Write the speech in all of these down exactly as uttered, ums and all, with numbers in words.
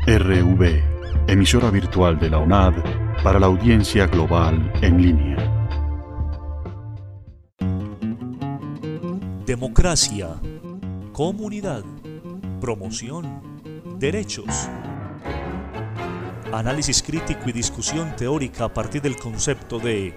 R V, emisora virtual de la UNAD para la audiencia global en línea. Democracia, comunidad, promoción, derechos. Análisis crítico y discusión teórica a partir del concepto de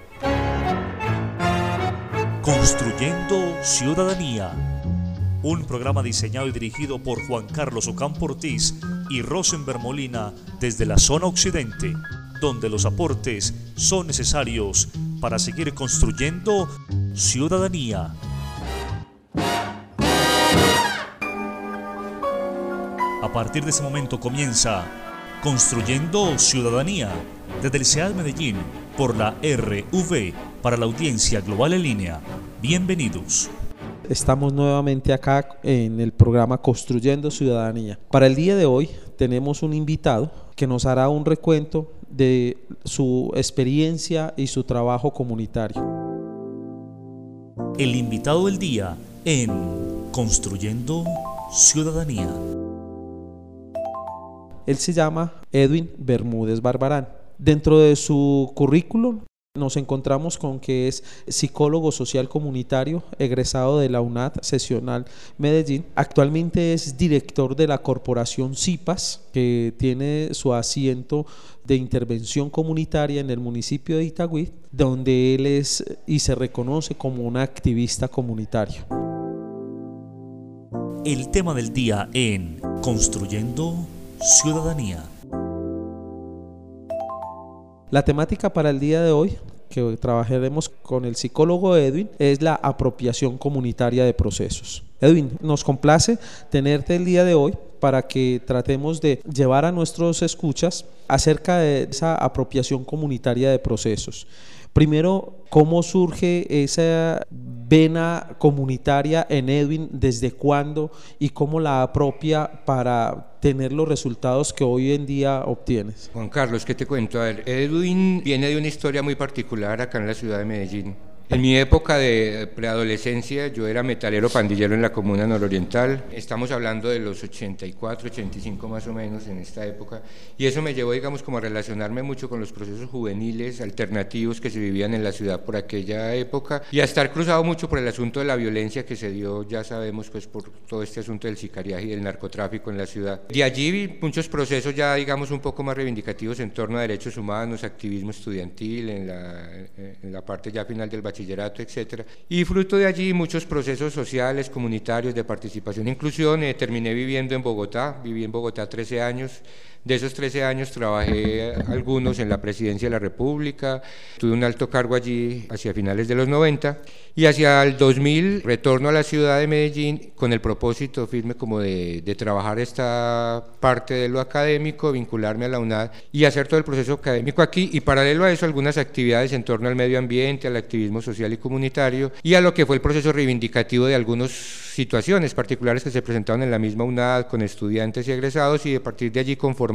Construyendo Ciudadanía. Un programa diseñado y dirigido por Juan Carlos Ocampo Ortiz y Rosenberg Molina desde la zona occidente, donde los aportes son necesarios para seguir construyendo ciudadanía. A partir de ese momento comienza Construyendo Ciudadanía desde el C E A D Medellín por la R V para la audiencia global en línea. Bienvenidos. Estamos nuevamente acá en el programa Construyendo Ciudadanía. Para el día de hoy tenemos un invitado que nos hará un recuento de su experiencia y su trabajo comunitario. El invitado del día en Construyendo Ciudadanía. Él se llama Edwin Bermúdez Barbarán. Dentro de su currículum nos encontramos con que es psicólogo social comunitario, egresado de la UNAD Seccional Medellín. Actualmente es director de la corporación CIPAS, que tiene su asiento de intervención comunitaria en el municipio de Itagüí, donde él es y se reconoce como un activista comunitario. El tema del día en Construyendo Ciudadanía. La temática para el día de hoy, que trabajaremos con el psicólogo Edwin, es la apropiación comunitaria de procesos. Edwin, nos complace tenerte el día de hoy para que tratemos de llevar a nuestros escuchas acerca de esa apropiación comunitaria de procesos. Primero, ¿cómo surge esa vena comunitaria en Edwin? ¿Desde cuándo? ¿Y cómo la apropia para tener los resultados que hoy en día obtienes? Juan Carlos, ¿qué te cuento? A ver, Edwin viene de una historia muy particular acá en la ciudad de Medellín. En mi época de preadolescencia yo era metalero pandillero en la comuna nororiental. Estamos hablando de los ochenta y cuatro, ochenta y cinco más o menos en esta época, y eso me llevó, digamos, como a relacionarme mucho con los procesos juveniles alternativos que se vivían en la ciudad por aquella época, y a estar cruzado mucho por el asunto de la violencia que se dio, ya sabemos, pues por todo este asunto del sicariaje y del narcotráfico en la ciudad. De allí vi muchos procesos ya, digamos, un poco más reivindicativos en torno a derechos humanos, activismo estudiantil, en la, en la parte ya final del bachillerato, etcétera. Y fruto de allí muchos procesos sociales, comunitarios, de participación e inclusión. Eh, terminé viviendo en Bogotá, viví en Bogotá trece años. De esos trece años trabajé algunos en la Presidencia de la República, tuve un alto cargo allí hacia finales de los noventa, y hacia el dos mil retorno a la ciudad de Medellín con el propósito firme como de, de trabajar esta parte de lo académico, vincularme a la UNAD y hacer todo el proceso académico aquí, y paralelo a eso algunas actividades en torno al medio ambiente, al activismo social y comunitario, y a lo que fue el proceso reivindicativo de algunas situaciones particulares que se presentaron en la misma UNAD con estudiantes y egresados, y a partir de allí conformar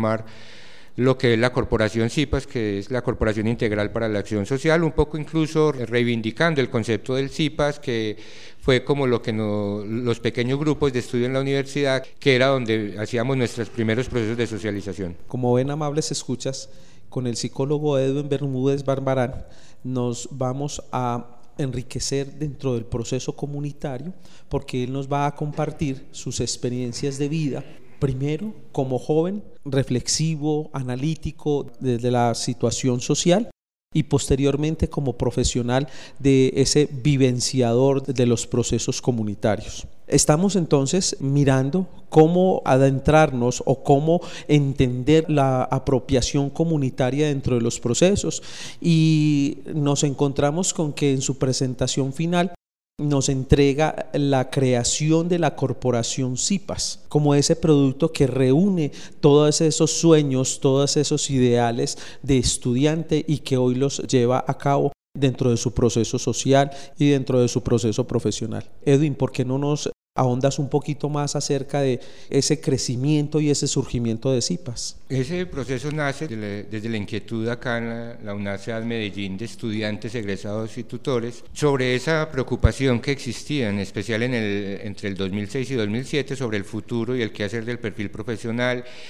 lo que es la corporación CIPAS, que es la Corporación Integral para la Acción Social, un poco incluso reivindicando el concepto del CIPAS, que fue como lo que no, los pequeños grupos de estudio en la universidad, que era donde hacíamos nuestros primeros procesos de socialización. Como ven, amables escuchas, con el psicólogo Edwin Bermúdez Barbarán nos vamos a enriquecer dentro del proceso comunitario, porque él nos va a compartir sus experiencias de vida, primero como joven, reflexivo, analítico desde la situación social, y posteriormente como profesional de ese vivenciador de los procesos comunitarios. Estamos entonces mirando cómo adentrarnos o cómo entender la apropiación comunitaria dentro de los procesos, y nos encontramos con que en su presentación final nos entrega la creación de la corporación CIPAS como ese producto que reúne todos esos sueños, todos esos ideales de estudiante y que hoy los lleva a cabo dentro de su proceso social y dentro de su proceso profesional. Edwin, ¿por qué no nos ahondas un poquito más acerca de ese crecimiento y ese surgimiento de CIPAS? Ese proceso nace de la, desde la inquietud acá en la, la UNAD C E A D Medellín de estudiantes, egresados y tutores sobre esa preocupación que existía, en especial en el, entre el dos mil seis y dos mil siete, sobre el futuro y el quehacer del perfil profesional,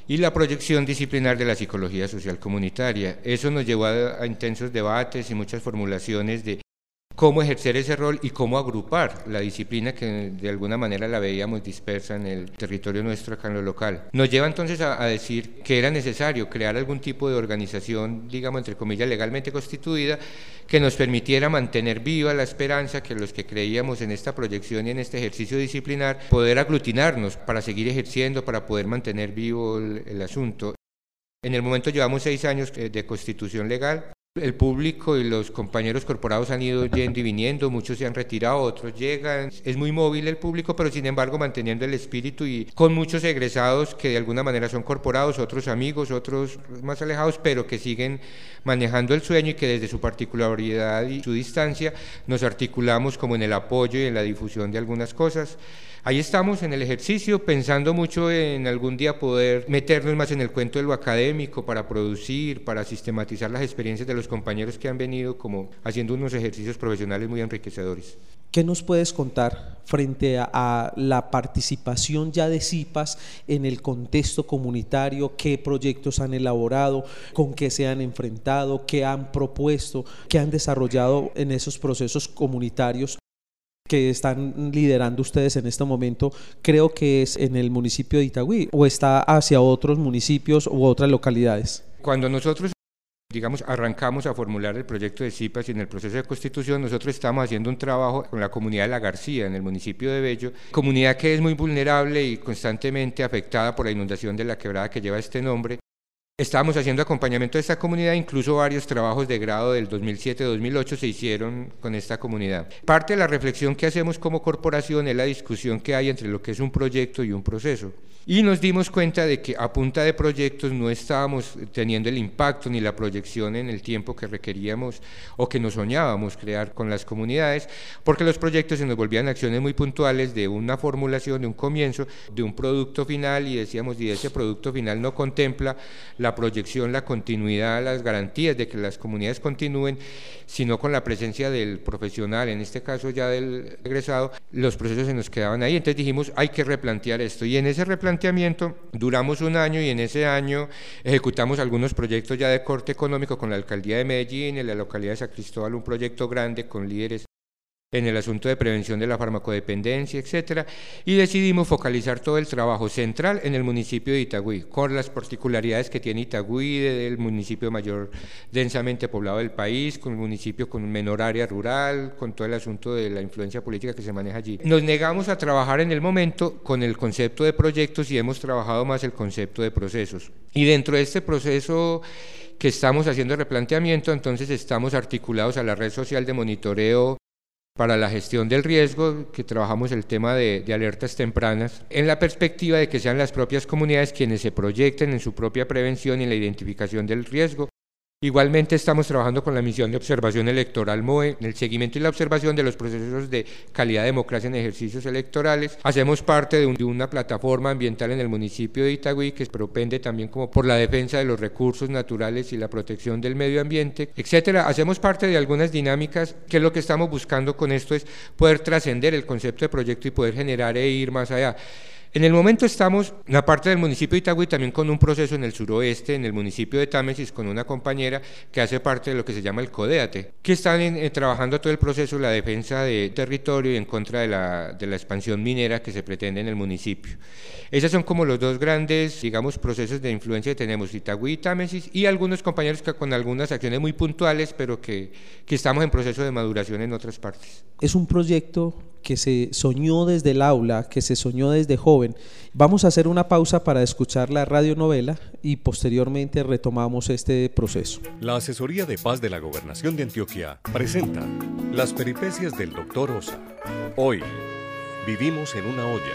y la proyección disciplinar de la psicología social comunitaria. Eso nos llevó a, a intensos debates y muchas formulaciones de cómo ejercer ese rol y cómo agrupar la disciplina que de alguna manera la veíamos dispersa en el territorio nuestro acá en lo local. Nos lleva entonces a, a decir que era necesario crear algún tipo de organización, digamos entre comillas, legalmente constituida, que nos permitiera mantener viva la esperanza que los que creíamos en esta proyección y en este ejercicio disciplinar, poder aglutinarnos para seguir ejerciendo, para poder mantener vivo el, el asunto. En el momento llevamos seis años de constitución legal. El público y los compañeros corporados han ido yendo y viniendo, muchos se han retirado, otros llegan. Es muy móvil el público, pero sin embargo manteniendo el espíritu y con muchos egresados que de alguna manera son corporados, otros amigos, otros más alejados, pero que siguen manejando el sueño y que desde su particularidad y su distancia nos articulamos como en el apoyo y en la difusión de algunas cosas. Ahí estamos en el ejercicio, pensando mucho en algún día poder meternos más en el cuento de lo académico para producir, para sistematizar las experiencias de los compañeros que han venido como haciendo unos ejercicios profesionales muy enriquecedores. ¿Qué nos puedes contar frente a, a la participación ya de CIPAS en el contexto comunitario? ¿Qué proyectos han elaborado? ¿Con qué se han enfrentado? ¿Qué han propuesto? ¿Qué han desarrollado en esos procesos comunitarios que están liderando ustedes en este momento? Creo que es en el municipio de Itagüí, o está hacia otros municipios u otras localidades. Cuando nosotros, digamos, arrancamos a formular el proyecto de CIPAS y en el proceso de constitución, nosotros estamos haciendo un trabajo con la comunidad de La García, en el municipio de Bello, comunidad que es muy vulnerable y constantemente afectada por la inundación de la quebrada que lleva este nombre. Estábamos haciendo acompañamiento de esta comunidad, incluso varios trabajos de grado del dos mil siete dos mil ocho se hicieron con esta comunidad. Parte de la reflexión que hacemos como corporación es la discusión que hay entre lo que es un proyecto y un proceso. Y nos dimos cuenta de que a punta de proyectos no estábamos teniendo el impacto ni la proyección en el tiempo que requeríamos o que nos soñábamos crear con las comunidades, porque los proyectos se nos volvían acciones muy puntuales de una formulación, de un comienzo, de un producto final, y decíamos, y ese producto final no contempla la proyección, la continuidad, las garantías de que las comunidades continúen, sino con la presencia del profesional, en este caso ya del egresado, los procesos se nos quedaban ahí. Entonces dijimos, hay que replantear esto, y en ese replanteamiento duramos un año, y en ese año ejecutamos algunos proyectos ya de corte económico con la alcaldía de Medellín, en la localidad de San Cristóbal, un proyecto grande con líderes en el asunto de prevención de la farmacodependencia, etcétera, y decidimos focalizar todo el trabajo central en el municipio de Itagüí, con las particularidades que tiene Itagüí, el municipio mayor densamente poblado del país, con el municipio con menor área rural, con todo el asunto de la influencia política que se maneja allí. Nos negamos a trabajar en el momento con el concepto de proyectos y hemos trabajado más el concepto de procesos. Y dentro de este proceso que estamos haciendo de replanteamiento, entonces estamos articulados a la red social de monitoreo para la gestión del riesgo, que trabajamos el tema de, de alertas tempranas, en la perspectiva de que sean las propias comunidades quienes se proyecten en su propia prevención y en la identificación del riesgo. Igualmente estamos trabajando con la misión de observación electoral M O E, en el seguimiento y la observación de los procesos de calidad de democracia en ejercicios electorales. Hacemos parte de, un, de una plataforma ambiental en el municipio de Itagüí que propende también como por la defensa de los recursos naturales y la protección del medio ambiente, etcétera. Hacemos parte de algunas dinámicas que lo que estamos buscando con esto es poder trascender el concepto de proyecto y poder generar e ir más allá. En el momento estamos en la parte del municipio de Itagüí también con un proceso en el suroeste, en el municipio de Támesis, con una compañera que hace parte de lo que se llama el CODEATE, que están en, en, trabajando todo el proceso, la defensa de territorio y en contra de la, de la expansión minera que se pretende en el municipio. Esos son como los dos grandes, digamos, procesos de influencia que tenemos, Itagüí y Támesis, y algunos compañeros que con algunas acciones muy puntuales, pero que, que estamos en proceso de maduración en otras partes. Es un proyecto que se soñó desde el aula, que se soñó desde joven. Vamos a hacer una pausa para escuchar la radionovela y posteriormente retomamos este proceso. La Asesoría de Paz de la Gobernación de Antioquia presenta Las peripecias del doctor Osa. Hoy, vivimos en una olla.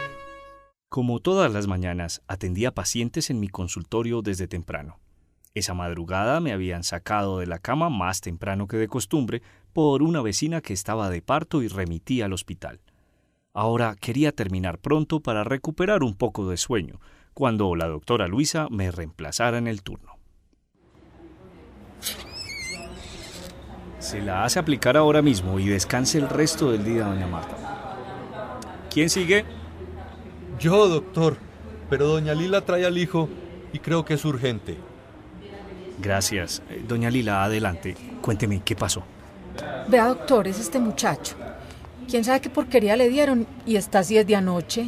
Como todas las mañanas, atendía pacientes en mi consultorio desde temprano. Esa madrugada me habían sacado de la cama más temprano que de costumbre por una vecina que estaba de parto y remitía al hospital. Ahora quería terminar pronto para recuperar un poco de sueño, cuando la doctora Luisa me reemplazara en el turno. Se la hace aplicar ahora mismo y descanse el resto del día, doña Marta. ¿Quién sigue? Yo, doctor. pero doña Lila trae al hijo y creo que es urgente. Gracias. Doña Lila, adelante. Cuénteme, ¿qué pasó? Vea, doctor, es este muchacho. ¿Quién sabe qué porquería le dieron? Y está así desde anoche.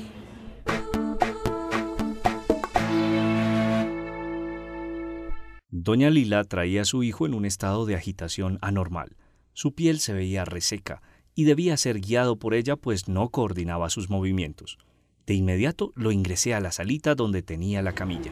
Doña Lila traía a su hijo en un estado de agitación anormal. Su piel se veía reseca y debía ser guiado por ella, pues no coordinaba sus movimientos. De inmediato lo ingresé a la salita donde tenía la camilla.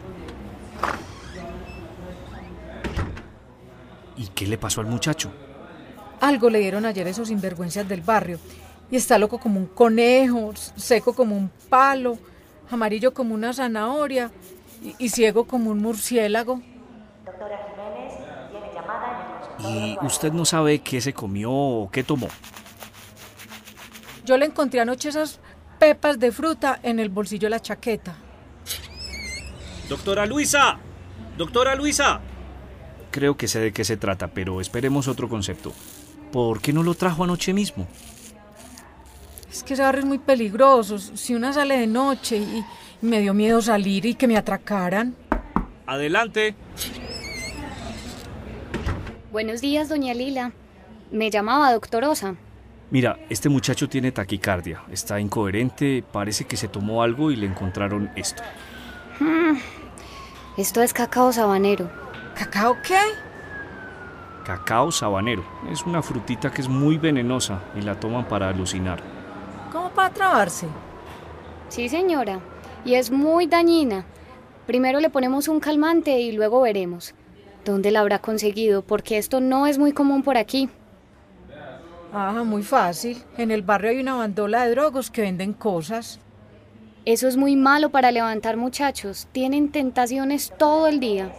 ¿Y qué le pasó al muchacho? Algo le dieron ayer esos sinvergüenzas del barrio. Y está loco como un conejo, seco como un palo, amarillo como una zanahoria y, y ciego como un murciélago. Doctora Jiménez, tiene llamada en el ¿Y usted no sabe qué se comió o qué tomó? Yo le encontré anoche esas pepas de fruta en el bolsillo de la chaqueta. ¡Doctora Luisa! ¡Doctora Luisa! Creo que sé de qué se trata, pero esperemos otro concepto. ¿Por qué no lo trajo anoche mismo? Es que ese barrio es muy peligroso. Si una sale de noche y, y me dio miedo salir y que me atracaran. ¡Adelante! Buenos días, doña Lila. Me llamaba doctor Osa. Mira, este muchacho tiene taquicardia, está incoherente, parece que se tomó algo y le encontraron esto. Hmm, esto es cacao sabanero. ¿Cacao qué? Cacao sabanero. Es una frutita que es muy venenosa y la toman para alucinar. ¿Cómo para trabarse? Sí, señora. Y es muy dañina. Primero le ponemos un calmante y luego veremos. ¿Dónde la habrá conseguido? Porque esto no es muy común por aquí. Ah, muy fácil. En el barrio hay una bandola de drogos que venden cosas. Eso es muy malo para levantar muchachos. Tienen tentaciones todo el día.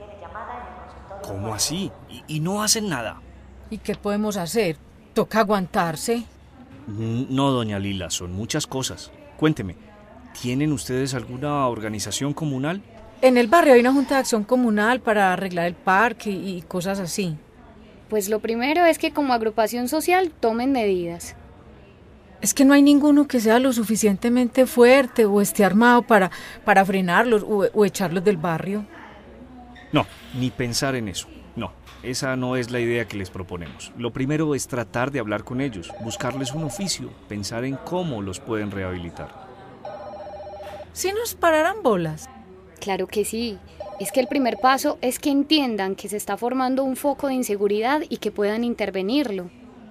¿Cómo así? ¿Y, y no hacen nada? ¿Y qué podemos hacer? ¿Toca aguantarse? No, doña Lila, son muchas cosas. Cuénteme, ¿tienen ustedes alguna organización comunal? En el barrio hay una junta de acción comunal para arreglar el parque y, y cosas así. Pues lo primero es que como agrupación social tomen medidas. Es que no hay ninguno que sea lo suficientemente fuerte o esté armado para, para frenarlos o, o echarlos del barrio. No, ni pensar en eso. No, esa no es la idea que les proponemos. Lo primero es tratar de hablar con ellos, buscarles un oficio, pensar en cómo los pueden rehabilitar. ¿Sí nos pararan bolas? Claro que sí. Es que el primer paso es que entiendan que se está formando un foco de inseguridad y que puedan intervenirlo.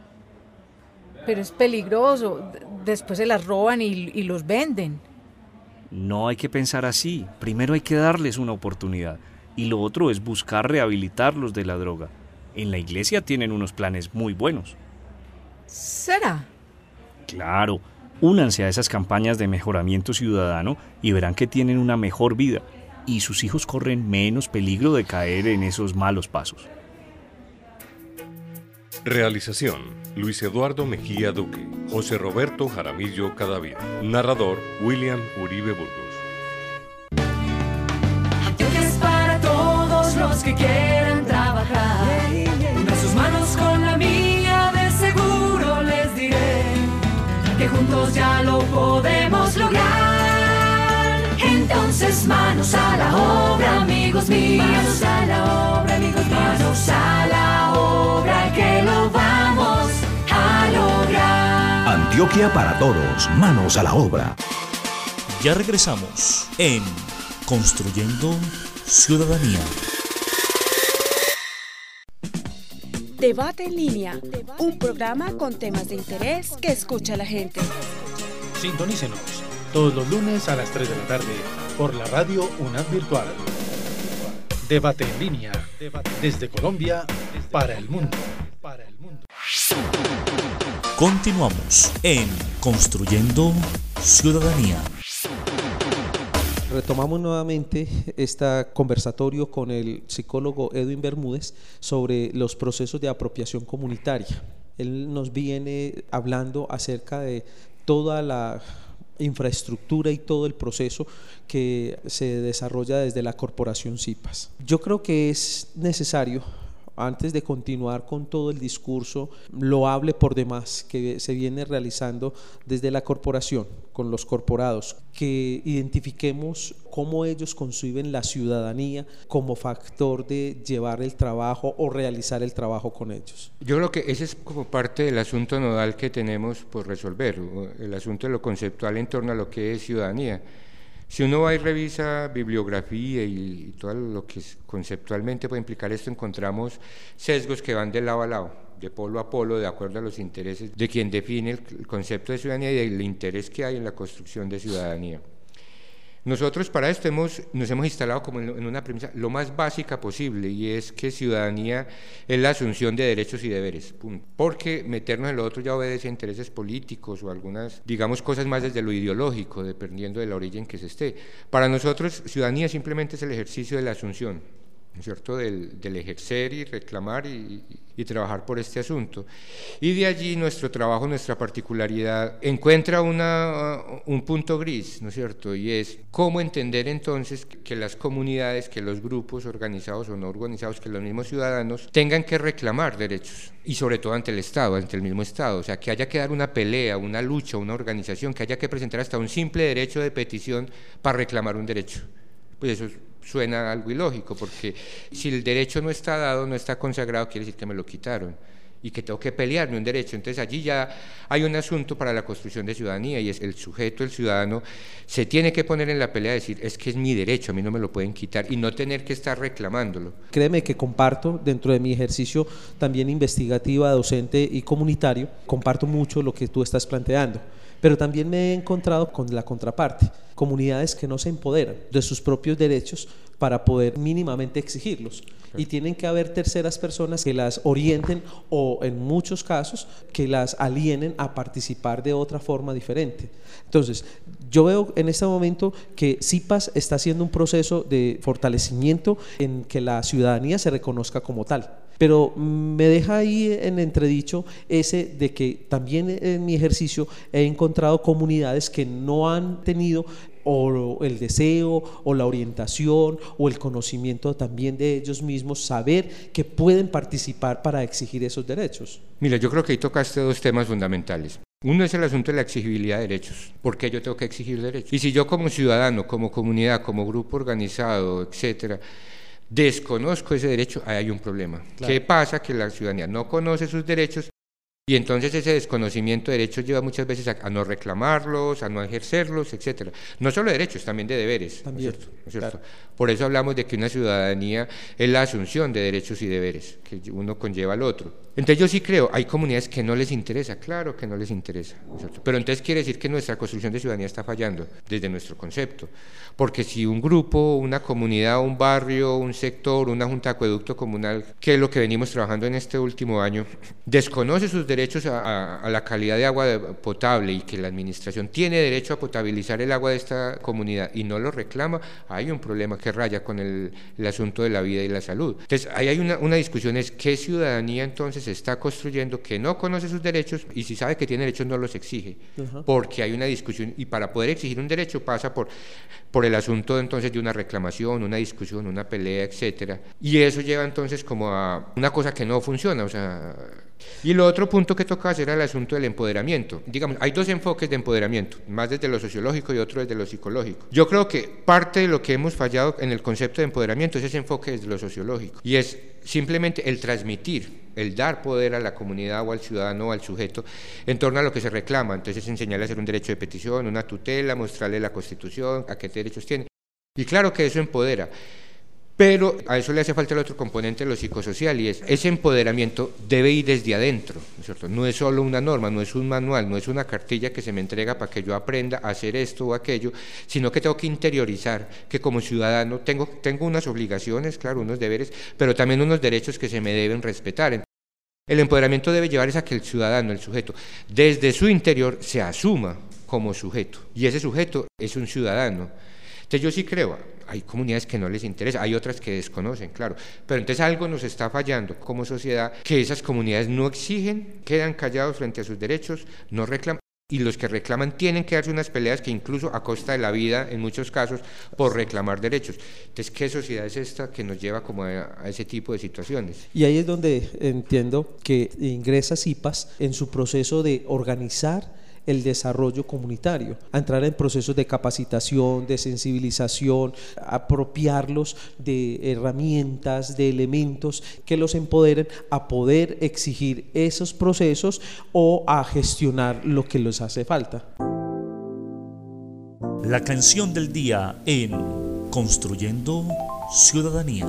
Pero es peligroso. Después se las roban y, y los venden. No hay que pensar así. Primero hay que darles una oportunidad. Y lo otro es buscar rehabilitarlos de la droga. En la iglesia tienen unos planes muy buenos. ¿Será? Claro. Únanse a esas campañas de mejoramiento ciudadano y verán que tienen una mejor vida. Y sus hijos corren menos peligro de caer en esos malos pasos. Realización: Luis Eduardo Mejía Duque, José Roberto Jaramillo Cadavid. Narrador: William Uribe Burgos. Antioquia es para todos los que quieran trabajar. Una sus manos con la mía, de seguro les diré que juntos ya lo podemos lograr. Entonces manos a la obra, amigos míos. Manos a la obra, amigos míos. Manos a la obra, que lo vamos a lograr. Antioquia para todos, manos a la obra. Ya regresamos en Construyendo Ciudadanía. Debate en línea, un programa con temas de interés que escucha la gente. Sintonícenos todos los lunes a las tres de la tarde por la radio UNAD Virtual. Debate en línea, desde Colombia para el mundo. Continuamos en Construyendo Ciudadanía. Retomamos nuevamente este conversatorio con el psicólogo Edwin Bermúdez sobre los procesos de apropiación comunitaria. Él nos viene hablando acerca de toda la infraestructura y todo el proceso que se desarrolla desde la corporación CIPAS. Yo creo que es necesario antes de continuar con todo el discurso loable por demás que se viene realizando desde la corporación, con los corporados, que identifiquemos cómo ellos conciben la ciudadanía como factor de llevar el trabajo o realizar el trabajo con ellos. Yo creo que ese es como parte del asunto nodal que tenemos por resolver, el asunto de lo conceptual en torno a lo que es ciudadanía. Si uno va y revisa bibliografía y todo lo que conceptualmente puede implicar esto, encontramos sesgos que van de lado a lado, de polo a polo, de acuerdo a los intereses de quien define el concepto de ciudadanía y del interés que hay en la construcción de ciudadanía. Nosotros para esto hemos, nos hemos instalado como en una premisa lo más básica posible, y es que ciudadanía es la asunción de derechos y deberes, punto. Porque meternos en lo otro ya obedece a intereses políticos o algunas, digamos, cosas más desde lo ideológico, dependiendo de la orilla en que se esté. Para nosotros, ciudadanía simplemente es el ejercicio de la asunción, ¿no es cierto?, del, del ejercer y reclamar y, y trabajar por este asunto. Y de allí nuestro trabajo, nuestra particularidad, encuentra una, un punto gris, ¿no es cierto?, y es cómo entender entonces que las comunidades, que los grupos organizados o no organizados, que los mismos ciudadanos tengan que reclamar derechos, y sobre todo ante el Estado, ante el mismo Estado, o sea, que haya que dar una pelea, una lucha, una organización, que haya que presentar hasta un simple derecho de petición para reclamar un derecho. Pues eso suena algo ilógico, porque si el derecho no está dado, no está consagrado, quiere decir que me lo quitaron y que tengo que pelearme un derecho. Entonces allí ya hay un asunto para la construcción de ciudadanía, y es el sujeto, el ciudadano, se tiene que poner en la pelea, decir, es que es mi derecho, a mí no me lo pueden quitar, y no tener que estar reclamándolo. Créeme que comparto, dentro de mi ejercicio también investigativa, docente y comunitario, comparto mucho lo que tú estás planteando, pero también me he encontrado con la contraparte, comunidades que no se empoderan de sus propios derechos para poder mínimamente exigirlos, y tienen que haber terceras personas que las orienten o en muchos casos que las alienen a participar de otra forma diferente. Entonces yo veo en este momento que CIPAS está haciendo un proceso de fortalecimiento en que la ciudadanía se reconozca como tal, pero me deja ahí en entredicho ese de que también en mi ejercicio he encontrado comunidades que no han tenido o el deseo o la orientación o el conocimiento también de ellos mismos, saber que pueden participar para exigir esos derechos. Mira, yo creo que ahí tocaste dos temas fundamentales. Uno es el asunto de la exigibilidad de derechos. ¿Por qué yo tengo que exigir derechos? Y si yo como ciudadano, como comunidad, como grupo organizado, etcétera, desconozco ese derecho, ahí hay un problema. Claro. ¿Qué pasa? Que la ciudadanía no conoce sus derechos, y entonces ese desconocimiento de derechos lleva muchas veces a, a no reclamarlos, a no ejercerlos, etcétera. No solo de derechos, también de deberes. También, ¿no es cierto? ¿No es cierto? Claro. Por eso hablamos de que una ciudadanía es la asunción de derechos y deberes, que uno conlleva al otro. Entonces yo sí creo, hay comunidades que no les interesa, claro que no les interesa, ¿no es cierto? Pero entonces quiere decir que nuestra construcción de ciudadanía está fallando desde nuestro concepto, porque si un grupo, una comunidad, un barrio, un sector, una junta de acueducto comunal, que es lo que venimos trabajando en este último año, desconoce sus derechos a, a, a la calidad de agua potable, y que la administración tiene derecho a potabilizar el agua de esta comunidad y no lo reclama, hay un problema que raya con el, el asunto de la vida y la salud. Entonces ahí hay una, una discusión, es qué ciudadanía entonces se está construyendo que no conoce sus derechos, y si sabe que tiene derechos no los exige. Uh-huh. Porque hay una discusión, y para poder exigir un derecho pasa por, por el asunto entonces de una reclamación, una discusión, una pelea, etcétera, y eso lleva entonces como a una cosa que no funciona, o sea. Y el otro punto que tocaba era el asunto del empoderamiento. Digamos, hay dos enfoques de empoderamiento, más desde lo sociológico y otro desde lo psicológico. Yo creo que parte de lo que hemos fallado en el concepto de empoderamiento es ese enfoque desde lo sociológico, y es simplemente el transmitir, el dar poder a la comunidad o al ciudadano o al sujeto en torno a lo que se reclama. Entonces enseñarle a hacer un derecho de petición, una tutela, mostrarle la Constitución, a qué derechos tiene, y claro que eso empodera. Pero a eso le hace falta el otro componente de lo psicosocial, y es ese empoderamiento debe ir desde adentro, ¿no es cierto? No es solo una norma, no es un manual, no es una cartilla que se me entrega para que yo aprenda a hacer esto o aquello, sino que tengo que interiorizar que como ciudadano tengo, tengo unas obligaciones, claro, unos deberes, pero también unos derechos que se me deben respetar. El empoderamiento debe llevar a que el ciudadano, el sujeto, desde su interior se asuma como sujeto, y ese sujeto es un ciudadano. Entonces yo sí creo, hay comunidades que no les interesa, hay otras que desconocen, claro, pero entonces algo nos está fallando como sociedad, que esas comunidades no exigen, quedan callados frente a sus derechos, no reclaman, y los que reclaman tienen que darse unas peleas que incluso a costa de la vida en muchos casos por reclamar derechos. Entonces, ¿qué sociedad es esta que nos lleva como a, a ese tipo de situaciones? Y ahí es donde entiendo que ingresa CIPAS en su proceso de organizar el desarrollo comunitario, a entrar en procesos de capacitación, de sensibilización, apropiarlos de herramientas, de elementos que los empoderen a poder exigir esos procesos o a gestionar lo que les hace falta. La canción del día en Construyendo Ciudadanía.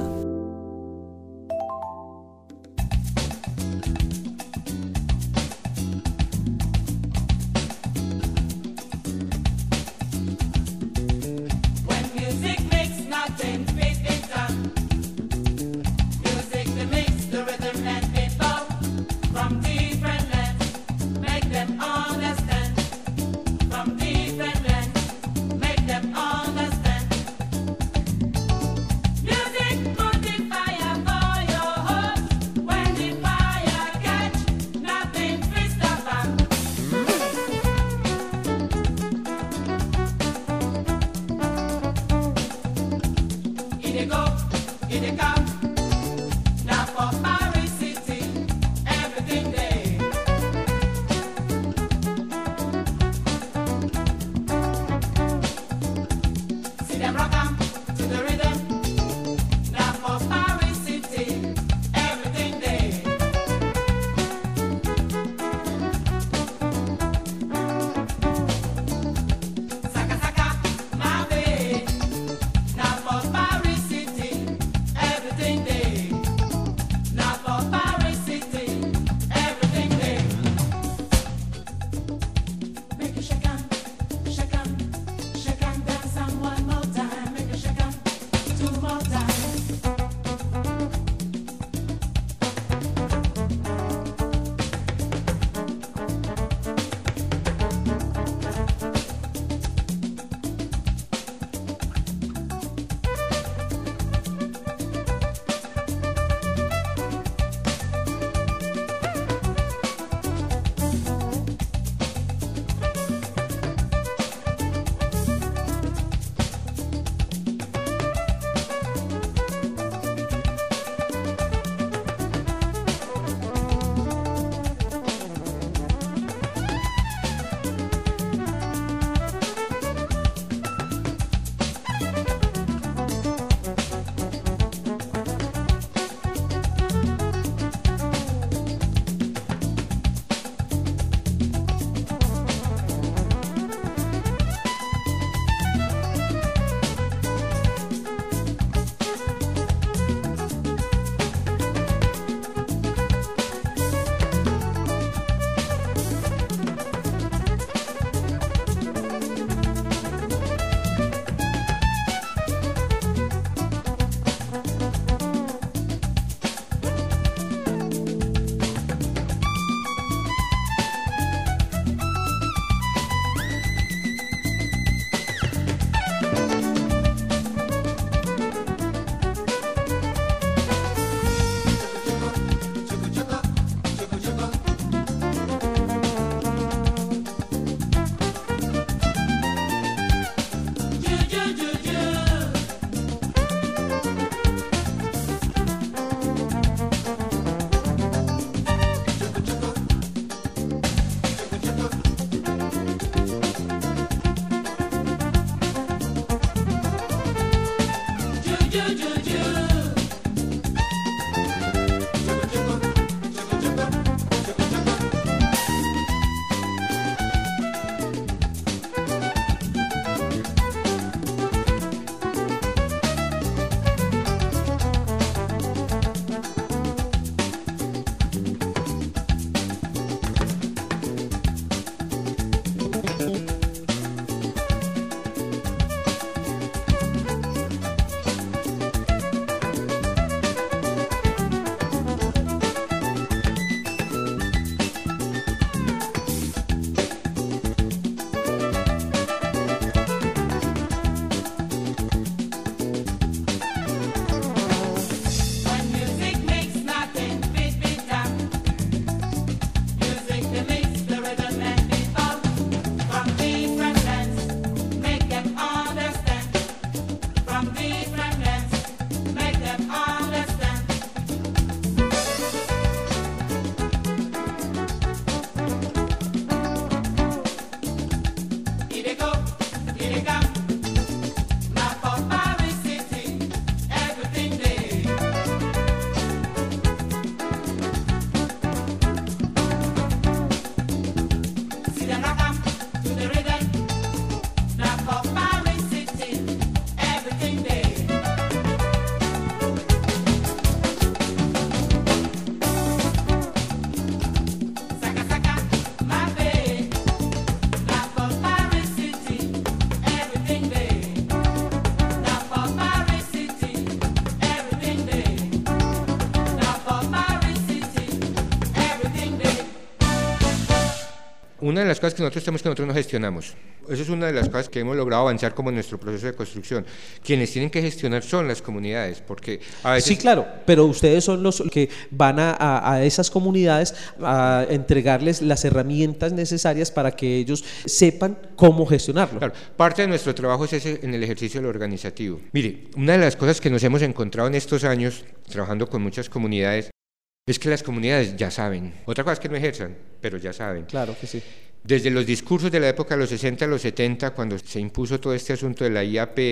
de las cosas que nosotros tenemos que nosotros no gestionamos. Eso es una de las cosas que hemos logrado avanzar como en nuestro proceso de construcción. Quienes tienen que gestionar son las comunidades, porque a veces... Sí, claro, pero ustedes son los que van a, a, a esas comunidades a entregarles las herramientas necesarias para que ellos sepan cómo gestionarlo. Claro, parte de nuestro trabajo es ese en el ejercicio de lo organizativo. Mire, una de las cosas que nos hemos encontrado en estos años, trabajando con muchas comunidades, es que las comunidades ya saben. Otra cosa es que no ejerzan, pero ya saben. Claro que sí. Desde los discursos de la época de los sesenta a los setenta, cuando se impuso todo este asunto de la I A P,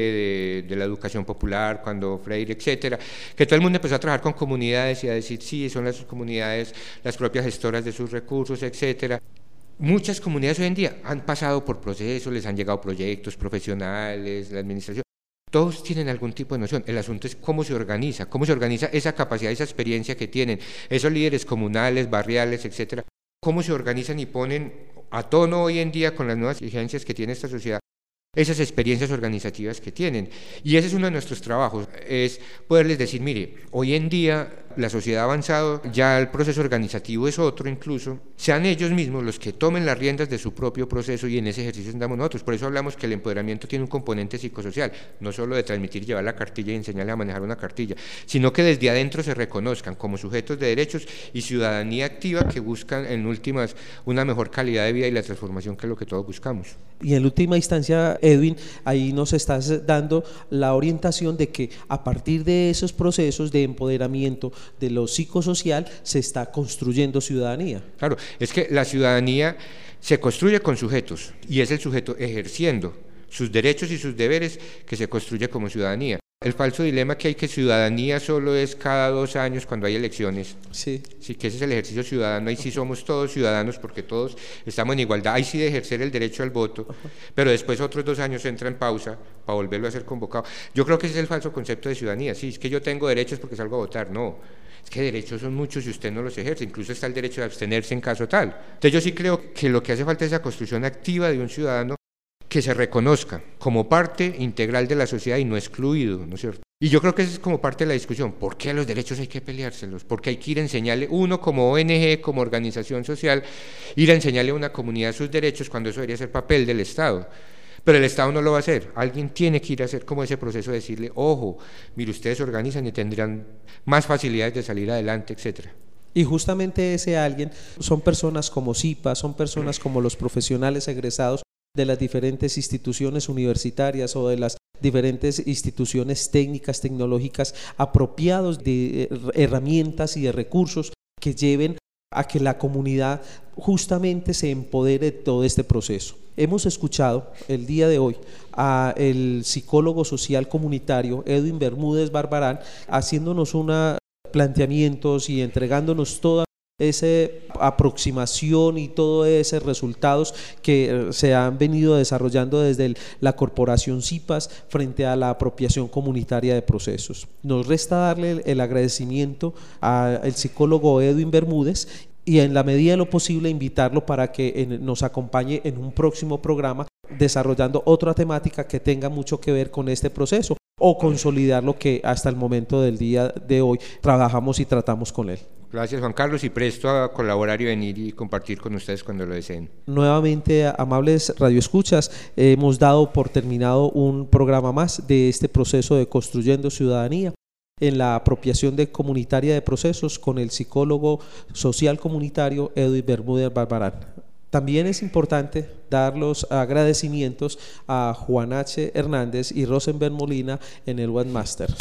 de, de la educación popular, cuando Freire, etcétera, que todo el mundo empezó a trabajar con comunidades y a decir, sí, son las comunidades las propias gestoras de sus recursos, etcétera. Muchas comunidades hoy en día han pasado por procesos, les han llegado proyectos profesionales, la administración. Todos tienen algún tipo de noción. El asunto es cómo se organiza, cómo se organiza esa capacidad, esa experiencia que tienen esos líderes comunales, barriales, etcétera. Cómo se organizan y ponen a tono hoy en día con las nuevas exigencias que tiene esta sociedad, esas experiencias organizativas que tienen. Y ese es uno de nuestros trabajos, es poderles decir, mire, hoy en día la sociedad ha avanzado, ya el proceso organizativo es otro incluso, sean ellos mismos los que tomen las riendas de su propio proceso y en ese ejercicio andamos nosotros. Por eso hablamos que el empoderamiento tiene un componente psicosocial, no solo de transmitir, llevar la cartilla y enseñarles a manejar una cartilla, sino que desde adentro se reconozcan como sujetos de derechos y ciudadanía activa que buscan en últimas una mejor calidad de vida y la transformación, que es lo que todos buscamos. Y en última instancia, Edwin, ahí nos estás dando la orientación de que a partir de esos procesos de empoderamiento de lo psicosocial se está construyendo ciudadanía. Claro, es que la ciudadanía se construye con sujetos y es el sujeto ejerciendo sus derechos y sus deberes que se construye como ciudadanía. El falso dilema que hay que ciudadanía solo es cada dos años cuando hay elecciones. Sí. Sí, que ese es el ejercicio ciudadano, ahí sí somos todos ciudadanos porque todos estamos en igualdad, ahí sí de ejercer el derecho al voto, pero después otros dos años entra en pausa para volverlo a ser convocado. Yo creo que ese es el falso concepto de ciudadanía. Sí, es que yo tengo derechos porque salgo a votar, no. Es que derechos son muchos y usted no los ejerce, incluso está el derecho de abstenerse en caso tal. Entonces yo sí creo que lo que hace falta es la construcción activa de un ciudadano que se reconozca como parte integral de la sociedad y no excluido, ¿no es cierto? Y yo creo que eso es como parte de la discusión. ¿Por qué a los derechos hay que peleárselos? Porque hay que ir a enseñarle, uno como O N G, como organización social, ir a enseñarle a una comunidad sus derechos cuando eso debería ser papel del Estado. Pero el Estado no lo va a hacer, alguien tiene que ir a hacer como ese proceso de decirle, ojo, mire, ustedes se organizan y tendrán más facilidades de salir adelante, etcétera. Y justamente ese alguien son personas como CIPA, son personas como los profesionales egresados de las diferentes instituciones universitarias o de las diferentes instituciones técnicas, tecnológicas, apropiados de herramientas y de recursos que lleven a que la comunidad justamente se empodere de todo este proceso. Hemos escuchado el día de hoy a el psicólogo social comunitario Edwin Bermúdez Barbarán haciéndonos unos planteamientos y entregándonos toda esa aproximación y todos esos resultados que se han venido desarrollando desde el, la corporación CIPAS frente a la apropiación comunitaria de procesos. Nos resta darle el, el agradecimiento al psicólogo Edwin Bermúdez y en la medida de lo posible invitarlo para que en, nos acompañe en un próximo programa desarrollando otra temática que tenga mucho que ver con este proceso o consolidar lo que hasta el momento del día de hoy trabajamos y tratamos con él. Gracias, Juan Carlos, y presto a colaborar y venir y compartir con ustedes cuando lo deseen. Nuevamente, amables radioescuchas, hemos dado por terminado un programa más de este proceso de Construyendo Ciudadanía en la apropiación de comunitaria de procesos con el psicólogo social comunitario Edwin Bermúdez Barbarán. También es importante dar los agradecimientos a Juan H. Hernández y Rosenberg Molina en el webmaster.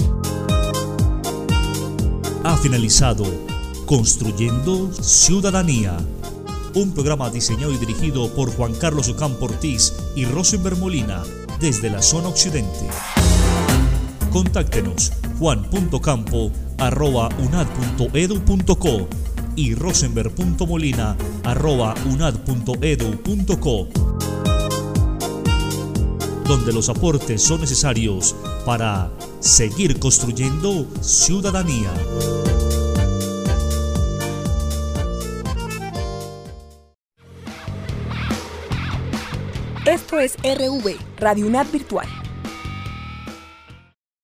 Ha finalizado Construyendo Ciudadanía, un programa diseñado y dirigido por Juan Carlos Ocampo Ortiz y Rosenberg Molina desde la zona occidente. Contáctenos juan punto campo arroba unad punto edu punto co y rosenberg punto molina arroba unad punto edu punto co, donde los aportes son necesarios para seguir construyendo ciudadanía. Esto es R V, Radio UNAD Virtual.